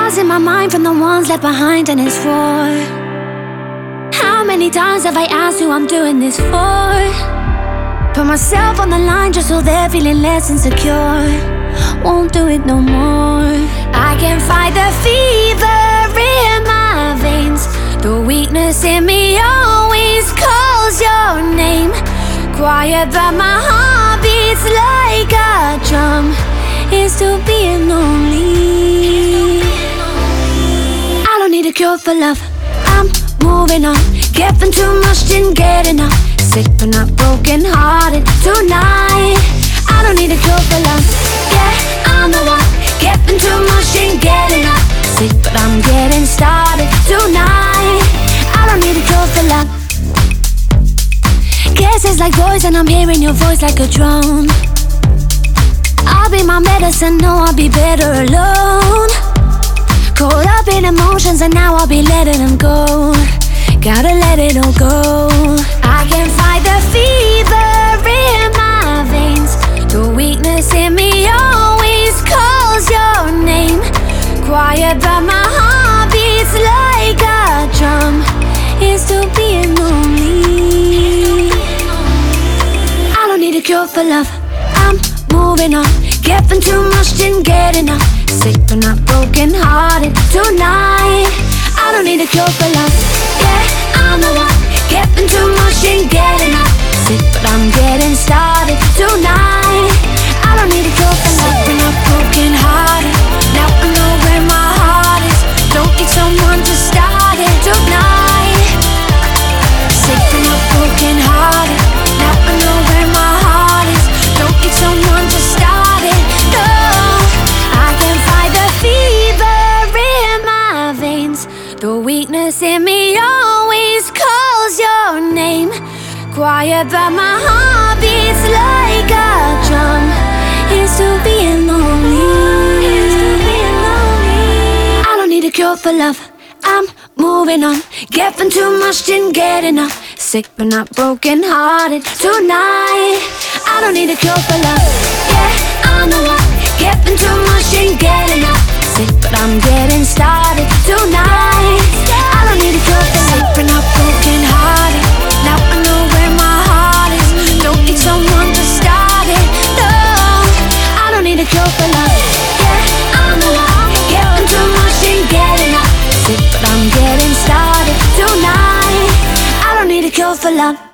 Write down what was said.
Thoughts in my mind from the ones left behind, and it's for how many times have I asked who I'm doing this for? Put myself on the line just so they're feeling less insecure. Won't do it no more. I can fight the fever in my veins. The weakness in me always calls your name. Quiet but my heart beats like a drum. It's still being lonely. I don't need a cure for love. I'm moving on. Giving too much, didn't get enough. Sick but not broken hearted tonight. I don't need a cure for love. Yeah, I'm the one. Giving too much, didn't get enough. Sick but I'm getting started tonight. I don't need a cure for love. Guess it's like poison, I'm hearing your voice like a drone. I'll be my medicine, no, I'll be better alone. Caught up in emotions and now I'll be letting them go. Gotta let it all go. I can fight the fever in my veins. The weakness in me always calls your name. Quiet but my heart beats like a drum. It's still being lonely. I don't need a cure for love. I'm moving on. Giving too much, didn't get enough. Sick but not broken hearted tonight. I don't need a cure for love. Yeah, I'm the one. Giving too much, didn't get enough. Sick but I'm getting started tonight. I don't need a cure for love. Sick but not broken hearted. Now I know where my heart is. Don't need someone to start it tonight. Sick but not broken hearted. Now I know where my heart is. Don't need someone to start it. No, I can fight the fever in my veins. The weakness in me always calls your name. Quiet but my heart beats like a drum. It's still being lonely. I don't need a cure for love. I'm moving on. Giving too much, didn't get enough. Sick but not broken hearted tonight. I don't need a cure for love. Yeah, I'm the one. Giving too much, didn't get enough. Sick but I'm getting started tonight. I don't need a cure for love. Sick but not broken hearted. Now I know where my heart is. Don't need someone to start it. No, I don't need a cure for love. Yeah, I'm the one. Giving too much, didn't get enough. Sick but I'm getting started tonight. I don't need a cure for love.